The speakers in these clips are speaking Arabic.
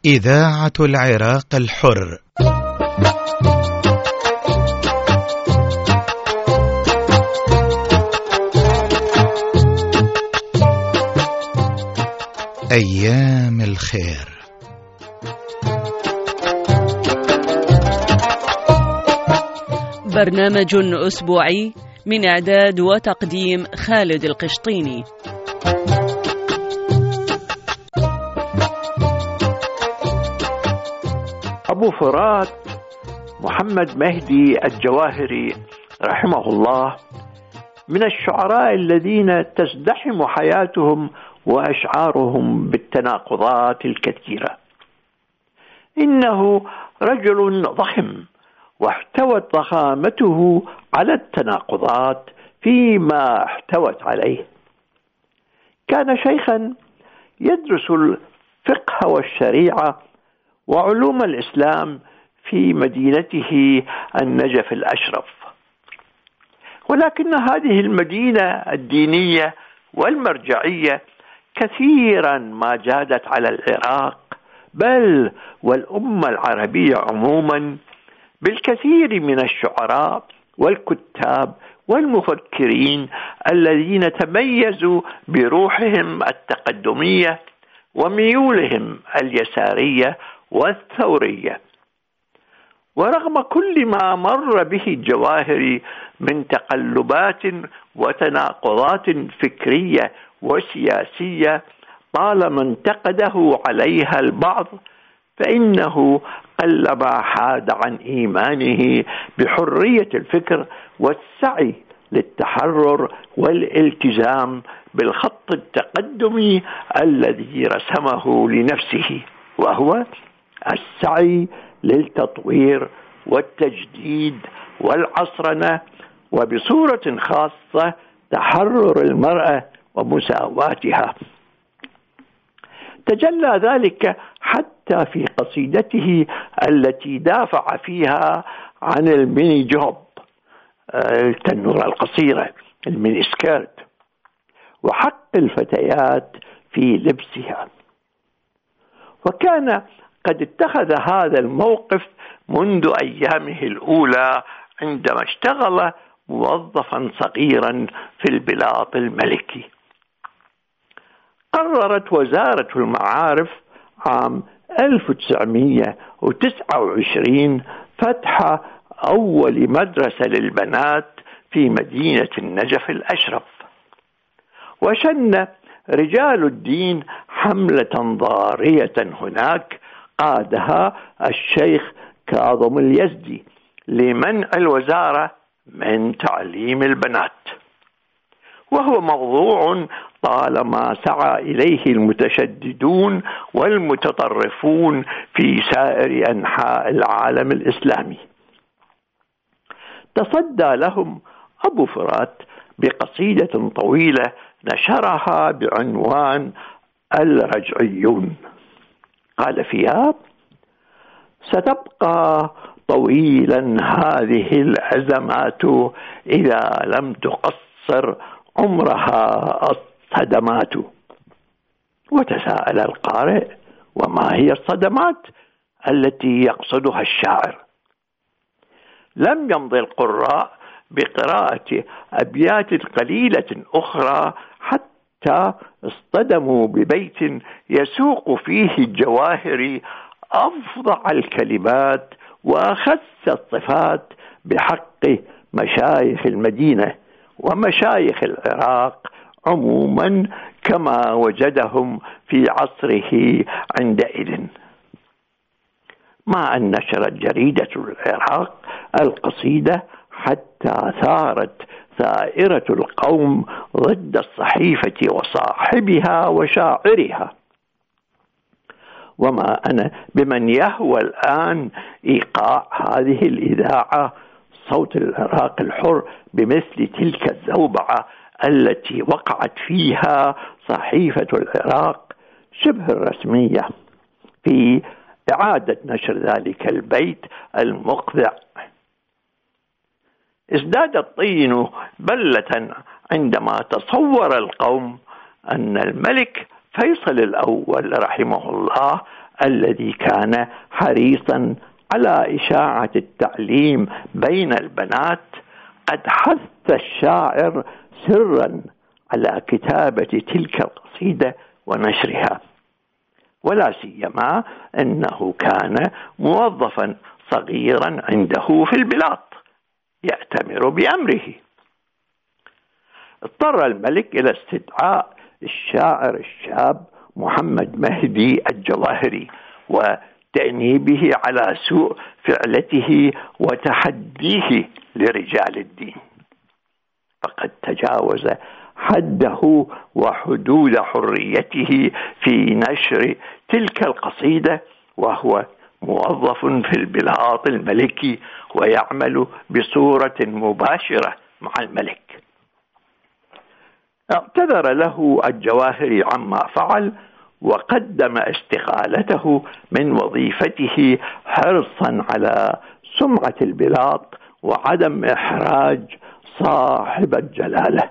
إذاعة العراق الحر. أيام الخير. برنامج أسبوعي من إعداد وتقديم خالد القشطيني. أبو فرات محمد مهدي الجواهري رحمه الله من الشعراء الذين تزدحم حياتهم وأشعارهم بالتناقضات الكثيرة. إنه رجل ضخم، واحتوت ضخامته على التناقضات فيما احتوت عليه. كان شيخا يدرس الفقه والشريعة وعلوم الإسلام في مدينته النجف الأشرف، ولكن هذه المدينة الدينية والمرجعية كثيرا ما جادت على العراق بل والأمة العربية عموما بالكثير من الشعراء والكتاب والمفكرين الذين تميزوا بروحهم التقدمية وميولهم اليسارية والثورية. ورغم كل ما مر به الجواهري من تقلبات وتناقضات فكرية وسياسية طالما انتقده عليها البعض، فإنه قلما حاد عن إيمانه بحرية الفكر والسعي للتحرر والالتزام بالخط التقدمي الذي رسمه لنفسه، وهو السعي للتطوير والتجديد والعصرنة، وبصورة خاصة تحرر المرأة ومساواتها. تجلى ذلك حتى في قصيدته التي دافع فيها عن الميني جوب، التنورة القصيرة، الميني سكيرت، وحق الفتيات في لبسها. وكان قد اتخذ هذا الموقف منذ أيامه الأولى عندما اشتغل موظفا صغيرا في البلاط الملكي. قررت وزارة المعارف عام 1929 فتح أول مدرسة للبنات في مدينة النجف الأشرف، وشن رجال الدين حملة ضارية هناك قادها الشيخ كاظم اليزدي لمنع الوزارة من تعليم البنات، وهو موضوع طالما سعى إليه المتشددون والمتطرفون في سائر أنحاء العالم الإسلامي. تصدى لهم أبو فرات بقصيدة طويلة نشرها بعنوان الرجعيون. قال فيها: ستبقى طويلا هذه الأزمات إذا لم تقصر عمرها الصدمات. وتساءل القارئ: وما هي الصدمات التي يقصدها الشاعر؟ لم يمضي القراء بقراءة أبيات قليلة أخرى حتى اصطدموا ببيت يسوق فيه الجواهري أفظع الكلمات وأخس الصفات بحق مشايخ المدينة ومشايخ العراق عموما كما وجدهم في عصره عندئذ. مع أن نشرت جريدة العراق القصيدة حتى ثارت ثائرة القوم ضد الصحيفة وصاحبها وشاعرها. وما أنا بمن يهوى الآن إيقاع هذه الإذاعة صوت العراق الحر بمثل تلك الزوبعة التي وقعت فيها صحيفة العراق شبه الرسمية في إعادة نشر ذلك البيت المقذع. ازداد الطين بلة عندما تصور القوم أن الملك فيصل الأول رحمه الله الذي كان حريصا على إشاعة التعليم بين البنات قد حث الشاعر سرا على كتابة تلك القصيدة ونشرها، ولا سيما أنه كان موظفا صغيرا عنده في البلاط يأتمر بأمره. اضطر الملك إلى استدعاء الشاعر الشاب محمد مهدي الجواهري وتأنيبه على سوء فعلته وتحديه لرجال الدين، فقد تجاوز حده وحدود حريته في نشر تلك القصيدة وهو موظف في البلاط الملكي ويعمل بصورة مباشرة مع الملك. اعتذر له الجواهري عما فعل وقدم استقالته من وظيفته حرصا على سمعة البلاط وعدم إحراج صاحب الجلالة،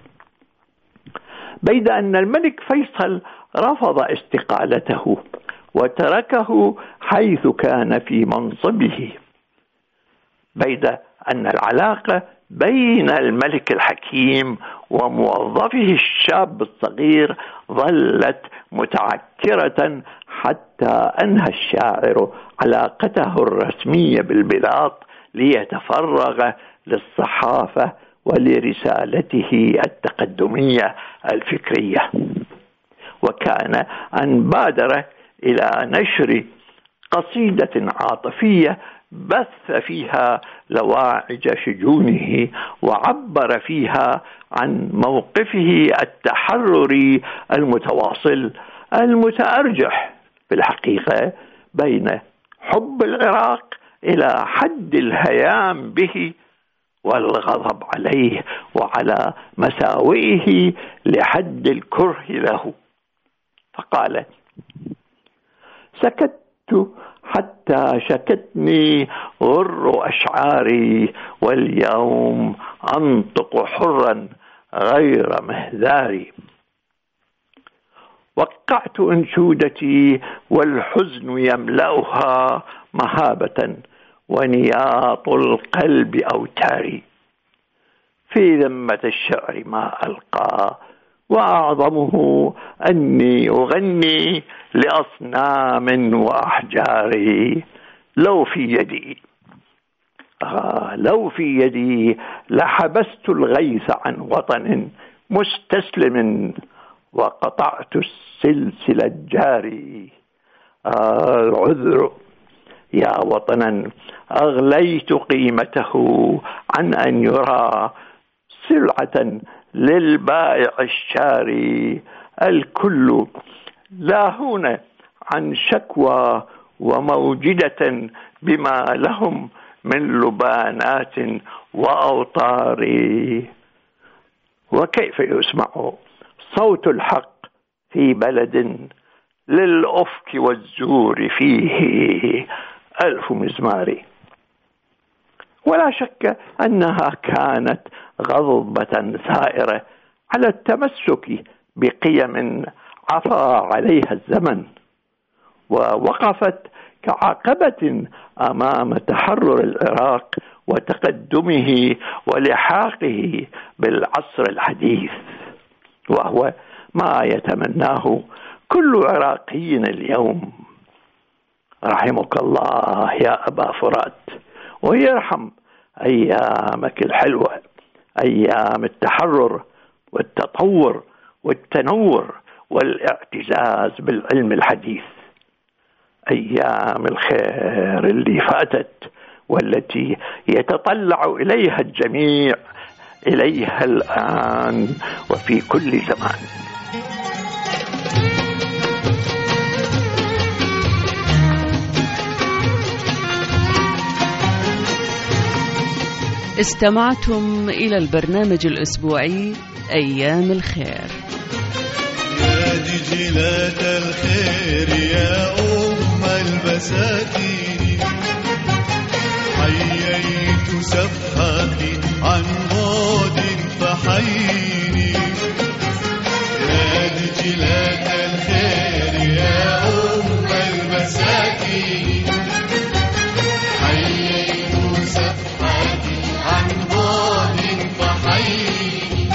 بيد أن الملك فيصل رفض استقالته وتركه حيث كان في منصبه، بيد أن العلاقة بين الملك الحكيم وموظفه الشاب الصغير ظلت متعكرة حتى أنهى الشاعر علاقته الرسمية بالبلاط ليتفرغ للصحافة ولرسالته التقدمية الفكرية، وكان أن بادر إلى نشر قصيدة عاطفية بث فيها لواعج شجونه وعبر فيها عن موقفه التحرري المتواصل المتأرجح في الحقيقة بين حب العراق إلى حد الهيام به والغضب عليه وعلى مساوئه لحد الكره له. فقال: سكت حتى شكتني غر أشعاري واليوم أنطق حرا غير مهذاري. وقعت أنشودتي والحزن يملأها مهابة ونياط القلب أوتاري. في ذمة الشعر ما ألقى وأعظمه أني أغني لأصنام وأحجار. لو في يدي لحبست الغيث عن وطن مستسلم وقطعت السلسلة الجاري. العذر يا وطنا أغليت قيمته عن أن يرى سلعة للبائع الشاري. الكل لاهون عن شكوى وموجدة بما لهم من لبانات وأوطار. وكيف يسمع صوت الحق في بلد للأفك والزور فيه ألف مزمار. ولا شك أنها كانت غضبة ثائرة على التمسك بقيم عفى عليها الزمن، ووقفت كعقبة أمام تحرر العراق وتقدمه ولحاقه بالعصر الحديث، وهو ما يتمناه كل عراقي اليوم. رحمك الله يا أبا فرات، ويرحم أيامك الحلوة، أيام التحرر والتطور والتنور والاعتزاز بالعلم الحديث، أيام الخير اللي فاتت والتي يتطلع إليها الجميع، إليها الآن وفي كل زمان. استمعتم إلى البرنامج الأسبوعي أيام الخير. يا دجلة الخير يا أم البساتين، حييت سفهاتي عن بعد فحييني. يا دجلة الخير يا أم البساتين، المساكين. حييت سفحتي عن بعد فحييني،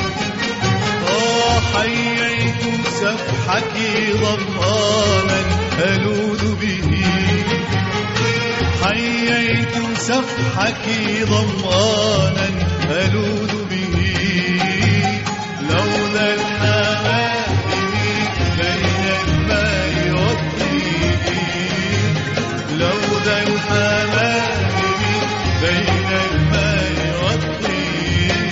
حييت سفحك ظمآنا ألوذ به، حييت سفحك ظمآنا ألوذ به، لولا الحمائم بين الماء والطين، لولا الحمائم بين الماء والطين.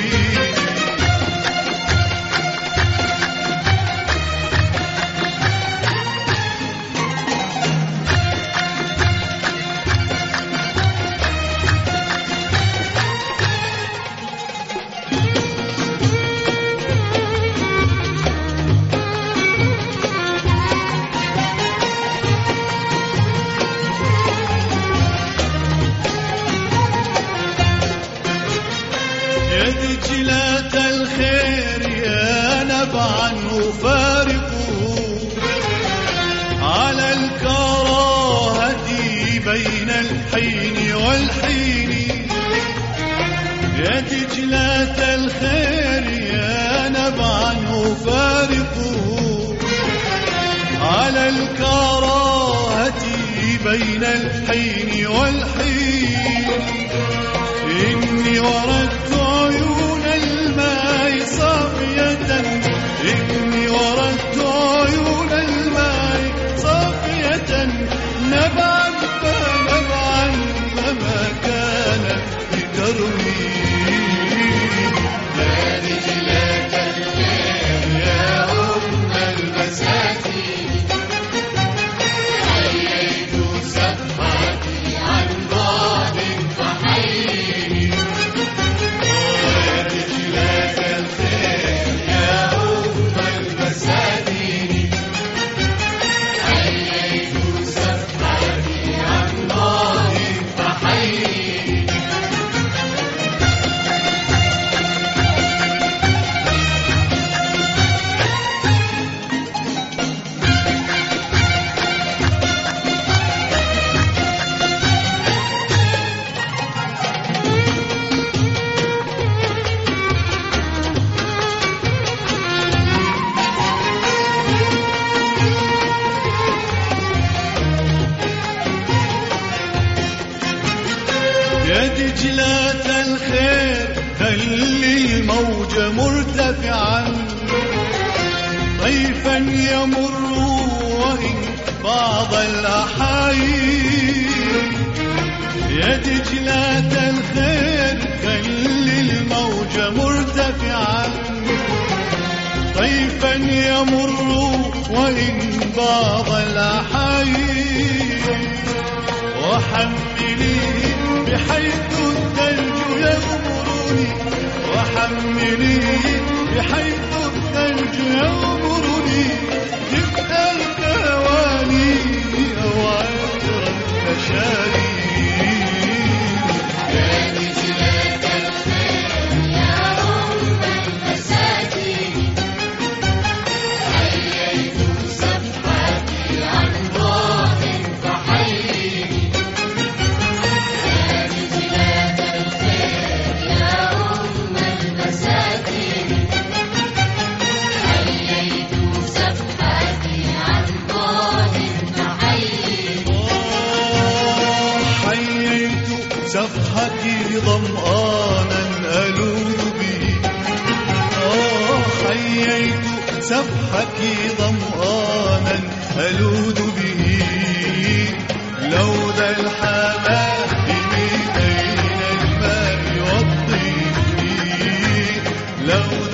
يا دجلة الخير يا نبعا أفارقه على الكراهة بين الحين والحين، يا دجلة الخير يا نبعا أفارقه على الكراهة بين الحين والحين. إني وردت عيون الماء صافية، إني وردت عيون الماء صافية، نبعا فنبعا فما كان بكرمي. يا رجلات الخير يا أم المساكين، حييت سفحتي عن بعد فحييني، يا رجلات الخير يا أم المساكين، حييت سفحتي عن بعد فحييني. يا دجلة الخير خلي الموج مرتفعا، طيفا يمر وإن بعض الأحايين. يا دجلة الخير خلي الموج مرتفعا، طيفا يمر وإن بعض الأحايين. وحملي بحيث الثلج يغمرني، وحملي بحيث الثلج يغمرني، جبت الكواني أو عطر الفشاري. يا نجلة الخير يا أم المساكين، حييت سفحتي عن بعد فحييني، سفحتي ظمآنا ألوذ به، حييت سفحك ظمآنا ألوذ به، لولا الحمائم بين الماء والطين، لولا